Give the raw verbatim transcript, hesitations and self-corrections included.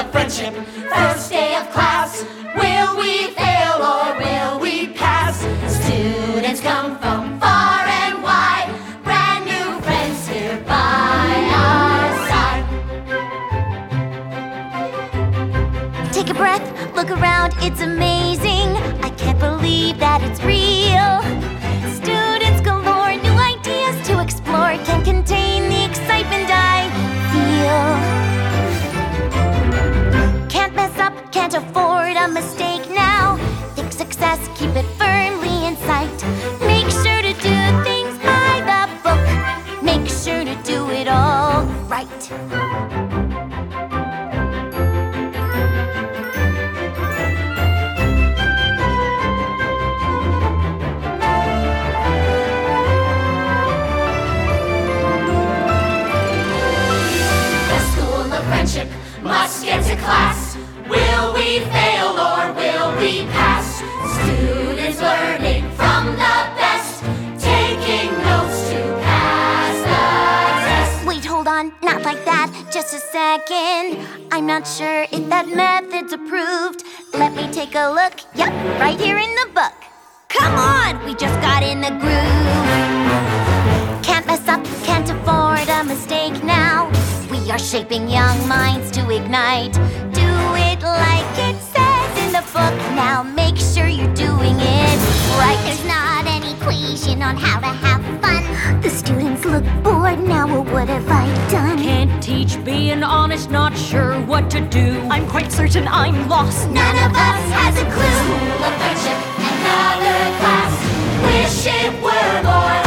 of friendship, first day of class. Will we fail or will we pass? Students come from far and wide, brand new friends here by our side. Take a breath, look around, it's amazing. I can't believe that it's real. Students galore, new ideas to explore, can't contain the excitement I feel. Can't mess up, can't afford a mistake now. Think success, keep it firmly in sight. Make sure to do things by the book. Make sure to do it all right. Friendship must get to class. Will we fail or will we pass? Students learning from the best, taking notes to pass the test. Wait, hold on, not like that, just a second. I'm not sure if that method's approved. Let me take a look, yep, right here in the book. Come on, we just got in the groove. Can't mess up, can't afford a mistake now. We are shaping young minds to ignite. Do it like it says in the book. Now make sure you're doing it right. There's not an equation on how to have fun. The students look bored now, well, what have I done? Can't teach, being honest, not sure what to do. I'm quite certain I'm lost. None of us has a clue. School of friendship, another class. Wish it were more